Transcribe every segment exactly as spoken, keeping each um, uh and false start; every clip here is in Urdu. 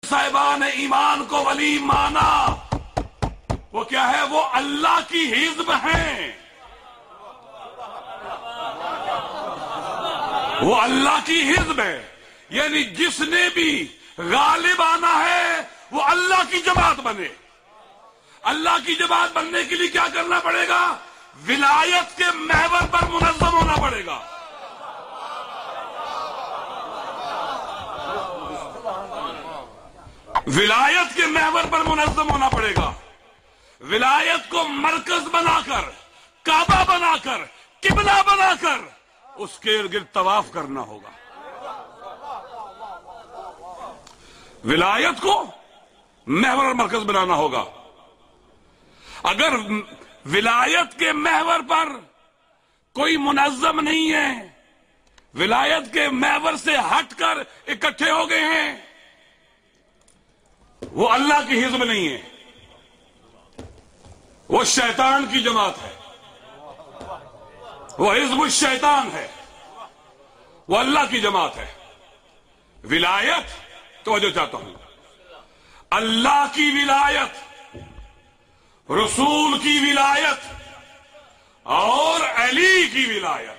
صاحبان ایمان کو ولی مانا، وہ کیا ہے؟ وہ اللہ کی حزب ہیں، وہ اللہ کی حزب ہے، یعنی جس نے بھی غالب آنا ہے وہ اللہ کی جماعت بنے۔ اللہ کی جماعت بننے کے لیے کیا کرنا پڑے گا؟ ولایت کے محور پر منظم ہونا پڑے گا۔ ولایت کے محور پر منظم ہونا پڑے گا، ولایت کو مرکز بنا کر، کعبہ بنا کر، قبلہ بنا کر اس کے ارد گرد طواف کرنا ہوگا۔ ولایت کو محور اور مرکز بنانا ہوگا۔ اگر ولایت کے محور پر کوئی منظم نہیں ہے، ولایت کے محور سے ہٹ کر اکٹھے ہو گئے ہیں، وہ اللہ کی حزب نہیں ہے، وہ شیطان کی جماعت ہے، وہ حزب الشیطان ہے، وہ اللہ کی جماعت ہے۔ ولایت، توجہ چاہتا ہوں، اللہ کی ولایت، رسول کی ولایت اور علی کی ولایت،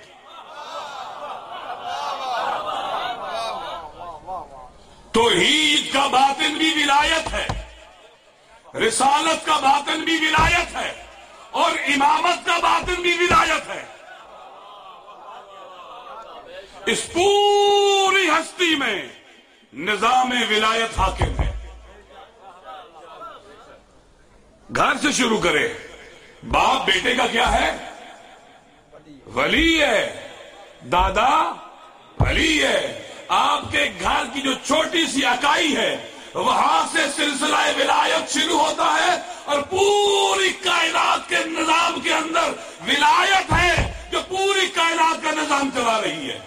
توحید کا باطن بھی ولایت ہے، رسالت کا باطن بھی ولایت ہے، اور امامت کا باطن بھی ولایت ہے۔ اس پوری ہستی میں نظام ولایت حاکم ہے۔ گھر سے شروع کرے، باپ بیٹے کا کیا ہے؟ ولی ہے، دادا ولی ہے۔ آپ کے گھر کی جو چھوٹی سی اکائی ہے وہاں سے سلسلہ ولایت شروع ہوتا ہے، اور پوری کائنات کے نظام کے اندر ولایت ہے جو پوری کائنات کا نظام چلا رہی ہے۔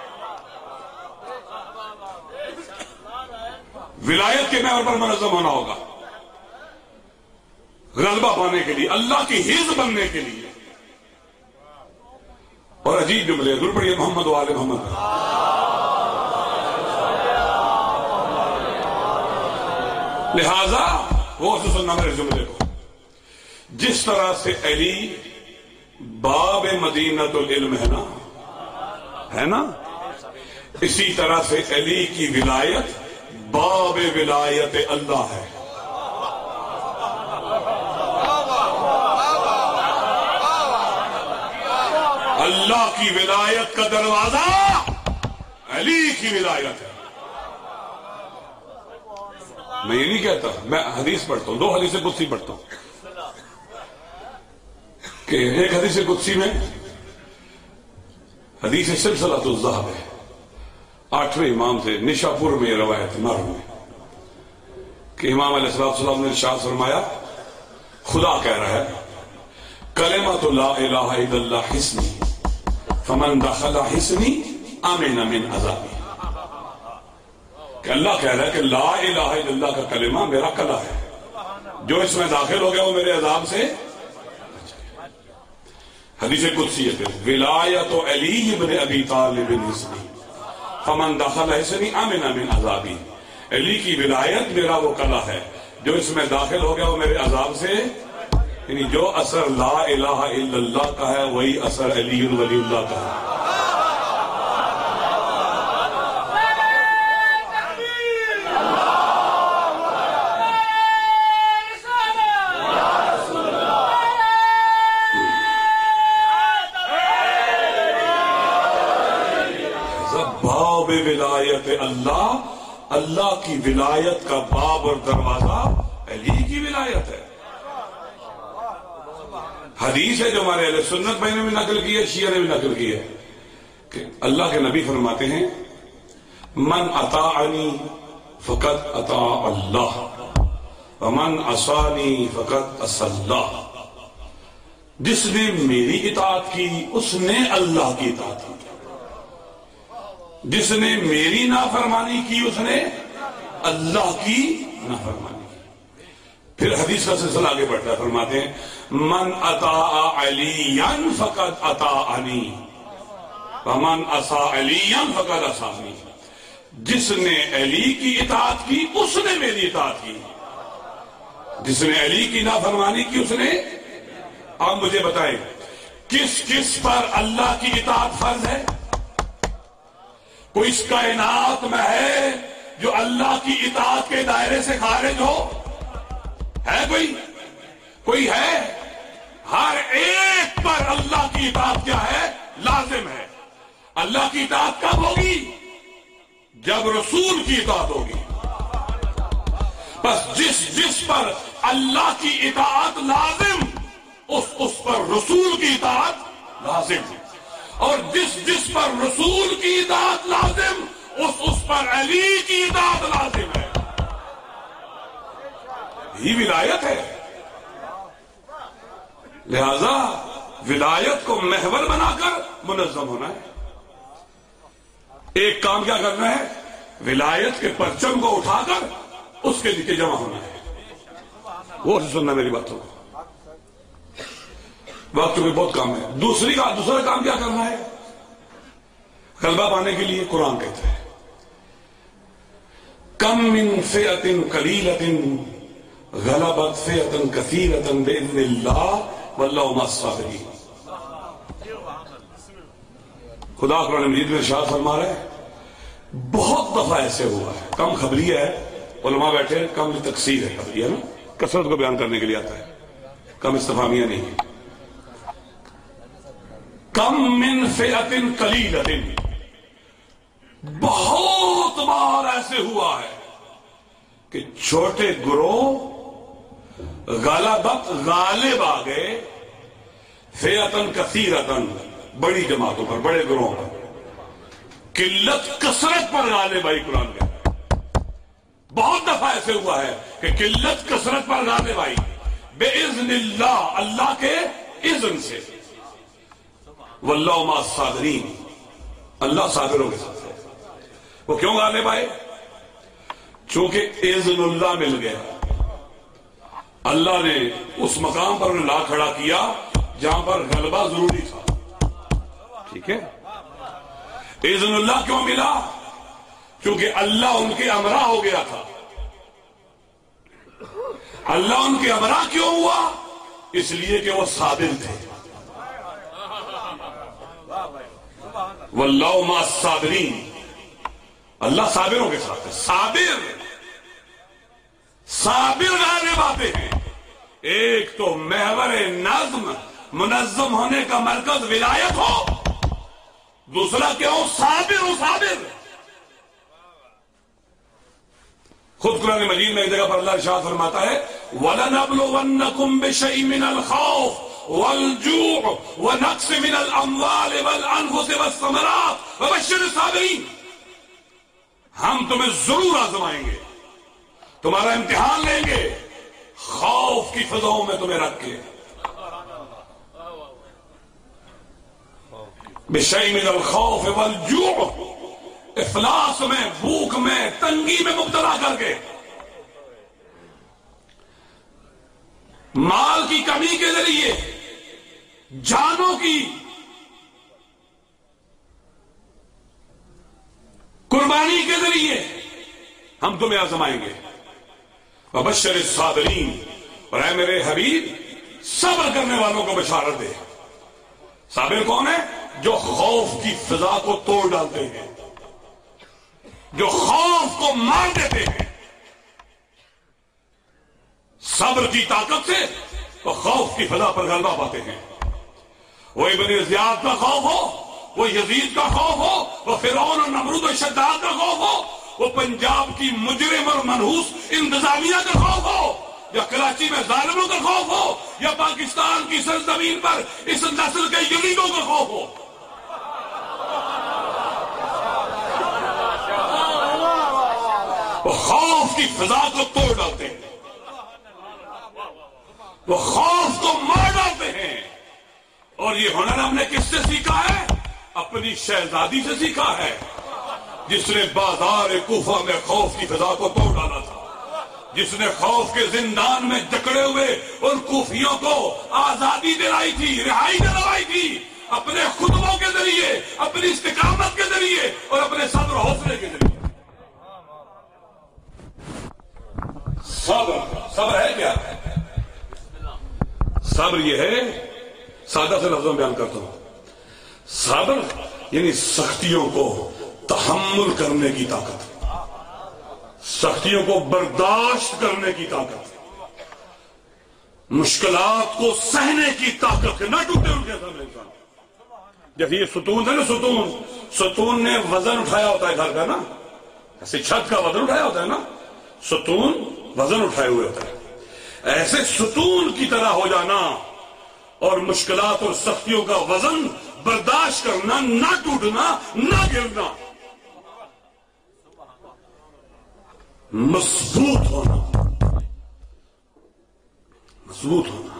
ولایت کے محور پر منظم ہونا ہوگا، غلبہ پانے کے لیے، اللہ کی حزب بننے کے لیے۔ اور عجیب جملے، ضرور پڑھیے محمد و آل محمد۔ لہذا وہ سے سننا میرے جملے کو، جس طرح سے علی باب مدینۃ العلم ہے نا، ہے نا، اسی طرح سے علی کی ولایت باب ولایت اللہ ہے۔ اللہ کی ولایت کا دروازہ علی کی ولایت ہے۔ میں یہ نہیں کہتا، میں حدیث پڑھتا ہوں، دو حدیث قدسی پڑھتا ہوں، کہ ایک حدیث قدسی میں حدیث سلسلۃ الذہب ہے، آٹھویں امام سے نشاپور میں یہ روایت نار میں، کہ امام علیہ السلام نے ارشاد فرمایا، خدا کہہ رہا ہے، کلمۃ لا الہ الا اللہ حصنی فمن دخل حصنی امن من عذابی، کہ اللہ کہہ رہا ہے کہ لا الہ الا اللہ کا کلمہ میرا قلعہ ہے، جو اس میں داخل ہو گیا وہ میرے عذاب سے۔ حدیث قدسی ہے، ولایت علی ابن ابی طالب حصنی فمن دخل حصنی امن من عذابی، علی کی ولایت میرا وہ قلعہ ہے، جو اس میں داخل ہو گیا وہ میرے عذاب سے، یعنی جو اثر لا الہ الا اللہ کا ہے وہی اثر علی ولی اللہ کا ہے۔ باب ولایت اللہ، اللہ کی ولایت کا باب اور دروازہ علی کی ولایت ہے۔ حدیث ہے جو ہمارے اہل سنت میں نے بھی نقل کی ہے، شیعہ نے بھی نقل کی ہے، کہ اللہ کے نبی فرماتے ہیں، من اطاعنی فقد اطاع اللہ ومن عصانی فقد عصی اللہ، جس نے میری اطاعت کی اس نے اللہ کی اطاعت کی، جس نے میری نافرمانی کی اس نے اللہ کی نافرمانی کی۔ پھر حدیث کا سلسلہ آگے بڑھتا ہے، فرماتے ہیں، من اطاع علیٰ فقد اطاعنی ومن عصی علیٰ فقد عصانی، جس نے علی کی اطاعت کی اس نے میری اطاعت کی، جس نے علی کی نافرمانی کی اس نے۔ آپ مجھے بتائیں کس کس پر اللہ کی اطاعت فرض ہے؟ کوئی اس کائنات میں ہے جو اللہ کی اطاعت کے دائرے سے خارج ہو؟ ہے کوئی؟ کوئی ہے؟ ہر ایک پر اللہ کی اطاعت کیا ہے؟ لازم ہے۔ اللہ کی اطاعت کب ہوگی؟ جب رسول کی اطاعت ہوگی۔ بس جس جس پر اللہ کی اطاعت لازم اس اس پر رسول کی اطاعت لازم، اور جس جس پر رسول کی اطاعت لازم اس اس پر علی کی اطاعت لازم ہے۔ یہ ولایت ہے۔ لہذا ولایت کو محور بنا کر منظم ہونا ہے۔ ایک کام کیا کرنا ہے؟ ولایت کے پرچم کو اٹھا کر اس کے نیچے جمع ہونا ہے۔ وہ سننا میری باتوں کو، وقت میں بہت کام ہے۔ دوسری کا دوسرا کام کیا کرنا ہے؟ غلبہ پانے کے لیے قرآن کہتا ہے کم من فئۃ قلیلۃ غلبت فئۃ کثیرۃ باذن اللہ واللہ مع الصابرین۔ خدا قرآن مجید میں ارشاد فرما رہا ہے بہت دفعہ ایسے ہوا ہے۔ کم خبریہ ہے، علماء بیٹھے، کم تکسیر ہے، خبریہ نا کثرت کو بیان کرنے کے لیے آتا ہے، کم استفہامیہ نہیں ہے۔ کم من فئۃ قلیلۃ، بہت بار ایسے ہوا ہے کہ چھوٹے گروہ غلبت غالب آ گئے فئۃ کثیرۃ، بڑی جماعتوں پر، بڑے گروہوں پر۔ قلت کثرت پر غالب آئی، قرآن کہتا ہے بہت دفعہ ایسے ہوا ہے کہ قلت کثرت پر غالب آئی باذن اللہ، اللہ کے اذن سے۔ واللہ مع الصابرین، اللہ صابروں کے ساتھ ہے۔ وہ کیوں غالب آئے؟ چونکہ اذن اللہ مل گیا، اللہ نے اس مقام پر انہیں لا کھڑا کیا جہاں پر غلبہ ضروری تھا۔ ٹھیک ہے؟ اذن اللہ کیوں ملا؟ کیونکہ اللہ ان کے امرا ہو گیا تھا۔ اللہ ان کے امرا کیوں ہوا؟ اس لیے کہ وہ صابر تھے۔ واللہ مع الصابرین، اللہ صابروں کے ساتھ ہے۔ صابر صابر غالب آتے ہیں۔ ایک تو محور نظم منظم ہونے کا مرکز ولایت ہو، دوسرا کیوں؟ صابر ہو، صابر۔ خود قرآن مجید میں ایک جگہ پر اللہ ارشاد فرماتا ہے وَلَنَبْلُوَنَّكُمْ بِشَيْءٍ مِّنَ الْخَوْفِ وَالْجُوعِ وَنَقْصٍ مِّنَ الْأَمْوَالِ وَالْأَنفُسِ وَالثَّمَرَاتِ وَبَشِّرِ الصَّابِرِينَ۔ ہم تمہیں ضرور آزمائیں گے، تمہارا امتحان لیں گے، خوف کی فضاؤں میں تمہیں رکھ کے، بِشَيْءٍ مِّنَ الْخَوْفِ وَالْجُوعِ، افلاس میں، بھوک میں، تنگی میں مبتلا کر کے، مال کی کمی کے ذریعے، جانوں کی قربانی کے ذریعے ہم تمہیں آزمائیں گے۔ وبشر الصابرین، اور اے میرے حبیب صبر کرنے والوں کو بشارت دے۔ صابر کون ہے؟ جو خوف کی فضا کو توڑ ڈالتے ہیں، جو خوف کو مار دیتے ہیں۔ صبر کی طاقت سے وہ خوف کی فضا پر غلبہ پاتے ہیں۔ وہ ابن زیاد کا خوف ہو، وہ یزید کا خوف ہو، وہ فرعون اور نمرود و شداد کا خوف ہو، وہ پنجاب کی مجرم اور منحوس انتظامیہ کا خوف ہو، یا کراچی میں ظالموں کا خوف ہو، یا پاکستان کی سرزمین پر اس نسل کے یزیدوں کا خوف ہو۔ وہ خوف کی فضا کو توڑ ڈالتے ہیں، وہ خوف کو مار ڈالتے ہیں۔ اور یہ ہنر ہم نے کس سے سیکھا ہے؟ اپنی شہزادی سے سیکھا ہے، جس نے بازار کوفہ میں خوف کی فضا کو توڑ ڈالا تھا، جس نے خوف کے زندان میں جکڑے ہوئے ان کوفیوں کو آزادی دلائی تھی، رہائی دلوائی تھی، اپنے خطبوں کے ذریعے، اپنی استقامت کے ذریعے اور اپنے صبر و حوصلے کے ذریعے۔ صبر صبر ہے کیا؟ صبر یہ ہے، سادہ سے لفظوں میں بیان کرتا ہوں، صبر یعنی سختیوں کو تحمل کرنے کی طاقت، سختیوں کو برداشت کرنے کی طاقت، مشکلات کو سہنے کی طاقت، نہ ٹوٹے ان کے سامنے انسان. جب یہ ستون ہے نا، ستون ستون نے وزن اٹھایا ہوتا ہے گھر کا نا، ایسے چھت کا وزن اٹھایا ہوتا ہے نا، ستون وزن اٹھائے ہوئے ہوتا ہے، ایسے ستون کی طرح ہو جانا اور مشکلات اور سختیوں کا وزن برداشت کرنا، نہ ٹوٹنا، نہ گرنا، مضبوط ہونا، مضبوط ہونا،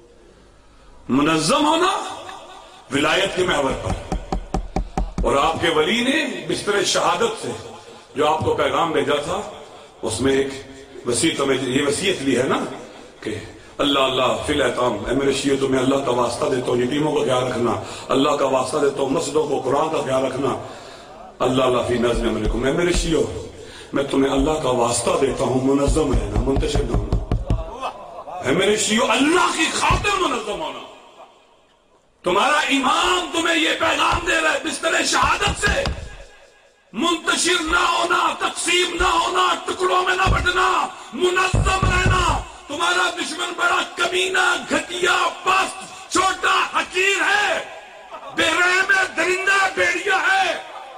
منظم ہونا ولایت کے محور پر. اور آپ کے ولی نے بستر شہادت سے جو آپ کو پیغام بھیجا تھا، اس میں ایک وسیعت میں یہ وصیت لی ہے نا کہ اللہ اللہ فی الاحتام، اے میرے شیعہ تمہیں اللہ کا واسطہ دیتا ہوں یتیموں کا خیال رکھنا، اللہ کا واسطہ دیتا ہوں مسجدوں کو قرآن کا خیال رکھنا، اللہ اللہ فی نظم علیکم، اے میرے شیعہ میں تمہیں اللہ کا واسطہ دیتا ہوں منظم رہنا، منتشر نہ ہونا، اے میرے شیعہ اللہ کی خاطر منظم ہونا. تمہارا امام تمہیں یہ پیغام دے رہا ہے بستر شہادت سے، منتشر نہ ہونا، تقسیم نہ ہونا، ٹکڑوں میں نہ بٹنا، منظم رہنا. تمہارا دشمن بڑا کمینہ، گھٹیا، پست، چھوٹا، حقیر ہے، بے رحم ہے، درندہ، بھیڑیا ہے.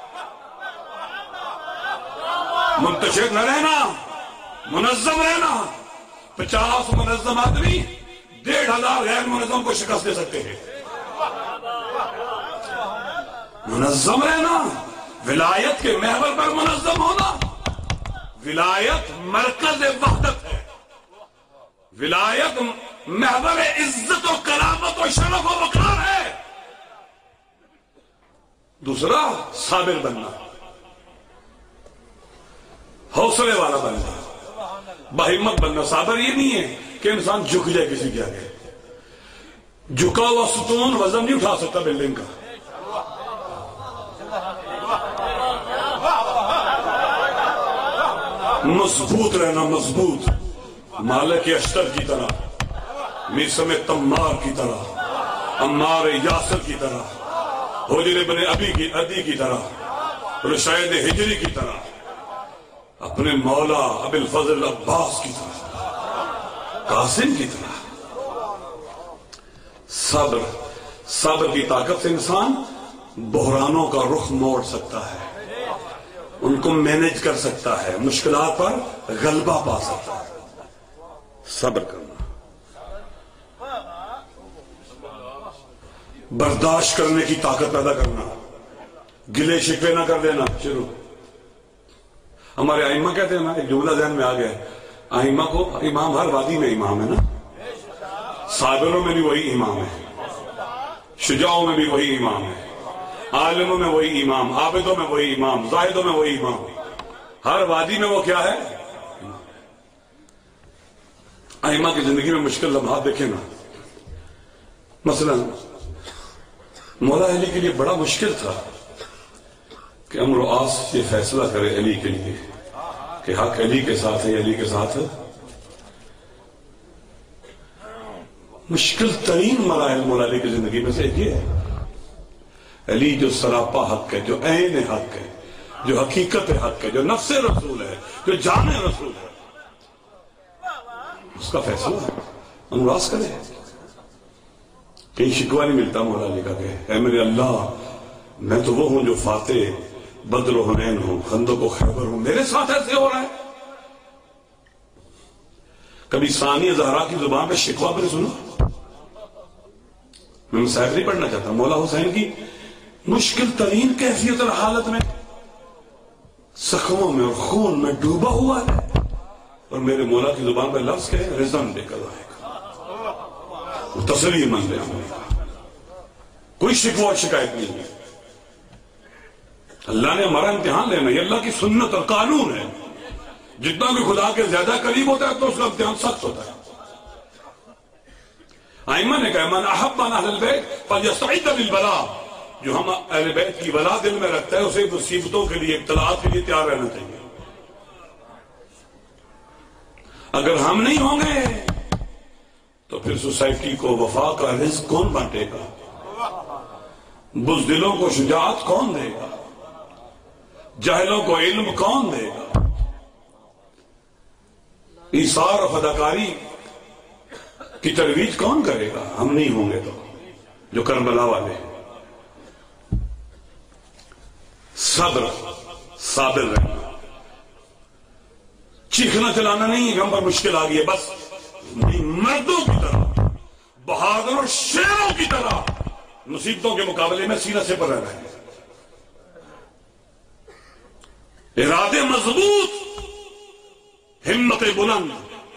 منتشر نہ رہنا، منظم رہنا. پچاس منظم آدمی ڈیڑھ ہزار غیر منظم کو شکست دے سکتے ہیں. منظم رہنا، ولایت کے محور پر منظم ہونا. ولایت مرکز وحدت ہے، ولایت محور عزت و کرامت و شرف و وقار ہے. دوسرا صابر بننا، حوصلے والا بننا، باہمت بننا. صابر یہ نہیں ہے کہ انسان جھک جائے کسی کے آگے. جھکا ہوا ستون وزن نہیں اٹھا سکتا بلڈنگ کا. مضبوط رہنا، مضبوط، مالک اشتر کی طرح، میسم تمار کی طرح، عمار یاسر کی طرح، حجر بن ابی کی ادی کی طرح، رشید ہجری کی طرح، اپنے مولا ابی الفضل عباس کی طرح، قاسم کی طرح. صبر صبر کی طاقت سے انسان بحرانوں کا رخ موڑ سکتا ہے، ان کو مینج کر سکتا ہے، مشکلات پر غلبہ پا سکتا ہے. صبر کرنا، برداشت کرنے کی طاقت پیدا کرنا، گلے شکوے نہ کر دینا. شروع ہمارے ائمہ کہتے ہیں نا، ایک جملہ ذہن میں آ گیا ہے، ائمہ کو امام ہر وادی میں امام ہے نا، صابروں میں بھی وہی امام ہے، شجاعوں میں بھی وہی امام ہے، عالموں میں وہی امام، عابدوں میں وہی امام، زاہدوں میں وہی امام. ہر وادی میں وہ کیا ہے؟ ائمہ کی زندگی میں مشکل لمحات دیکھیں نا. مثلا مولا علی کے لیے بڑا مشکل تھا کہ امر و آس یہ فیصلہ کرے علی کے لیے کہ حق علی کے ساتھ ہے، علی کے ساتھ ہے. مشکل ترین مراحل مولا علی کی زندگی میں سے ایک یہ ہے. علی جو سراپا حق ہے، جو عین حق ہے، جو حقیقت حق ہے، جو نفس رسول ہے، جو جان رسول ہے، اس کا فیصلہ انوراس کرے. کہیں شکوہ نہیں ملتا مولا علی کا کہ اے میرے اللہ، میں تو وہ ہوں جو فاتح بدر و حنین ہوں، خندق و خیبر ہوں، میرے ساتھ ایسے ہو رہا ہے. کبھی ثانی زہرا کی زبان پہ شکوہ پر سنو. میں مسائل نہیں پڑھنا چاہتا. مولا حسین کی مشکل ترین کیفیت اور حالت میں زخموں میں اور خون میں ڈوبا ہوا ہے، اور میرے مولا کی زبان پہ لفظ کہے رضن بے قضائک، وہ تسلی من لے. کوئی شکوہ اور شکایت نہیں ہے. اللہ نے ہمارا امتحان لینا، یہ اللہ کی سنت اور قانون ہے. جتنا بھی خدا کے زیادہ قریب ہوتا ہے تو اس کا امتحان سخت ہوتا ہے. ائمہ نے کہا من احب من اہل البیت فلیستعد للبلاء، جو ہم اہل بیت کی ولا دل میں رکھتا ہے اسے مصیبتوں کے لیے، ابتلاءات کے لیے تیار رہنا چاہیے. اگر ہم نہیں ہوں گے تو پھر سوسائٹی کو وفا کا رزق کون بانٹے گا؟ بزدلوں کو شجاعت کون دے گا؟ جاہلوں کو علم کون دے گا؟ ایثار و فداکاری کی ترویج کون کرے گا؟ ہم نہیں ہوں گے تو جو کربلا والے ہیں۔ صبر، صابر رہنا، چیخنا چلانا نہیں ہم پر مشکل آ گئی ہے، بس مردوں کی طرح، بہادر شیروں کی طرح مصیبتوں کے مقابلے میں سینہ سے پر رہنا ہے، ارادے مضبوط، ہمت بلند۔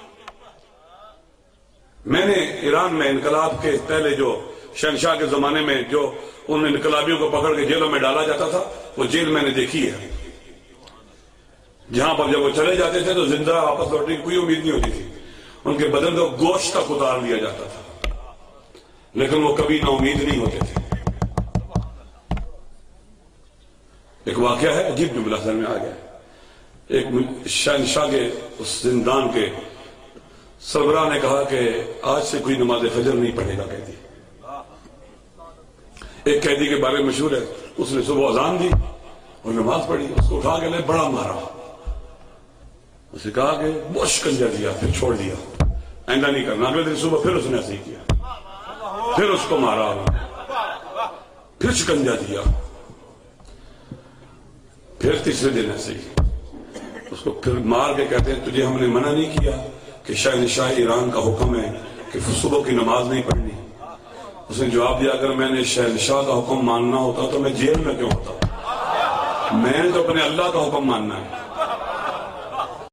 میں نے ایران میں انقلاب کے پہلے جو شہنشاہ کے زمانے میں جو ان انقلابیوں کو پکڑ کے جیلوں میں ڈالا جاتا تھا، وہ جیل میں نے دیکھی ہے، جہاں پر جب وہ چلے جاتے تھے تو زندہ واپس لوٹنے کی کوئی امید نہیں ہوتی تھی، ان کے بدن کو گوشت تک اتار لیا جاتا تھا، لیکن وہ کبھی نا امید نہیں ہوتے تھے۔ ایک واقعہ ہے عجیب جملہ سر میں آ گیا، ایک شہنشاہ کے اس زندان کے سربراہ نے کہا کہ آج سے کوئی نماز فجر نہیں پڑھے گا قیدی۔ ایک قیدی کے بارے میں مشہور ہے، اس نے صبح اذان دی اور نماز پڑھی، اس کو اٹھا کے لے بڑا مارا، اسے کہا کہ بہت شکنجہ دیا، پھر چھوڑ دیا، آئندہ نہیں کرنا۔ اگلے دن صبح پھر اس نے ایسے ہی کیا، پھر اس کو مارا، پھر شکنجہ دیا، پھر تیسرے دن ایسے ہی اس کو پھر مار کے کہتے ہیں تجھے ہم نے منع نہیں کیا کہ شہنشاہ ایران کا حکم ہے کہ صبح کی نماز نہیں پڑھنی؟ اس نے جواب دیا اگر میں نے شہنشاہ کا حکم ماننا ہوتا تو میں جیل میں کیوں ہوتا؟ میں نے تو اپنے اللہ کا حکم ماننا ہے۔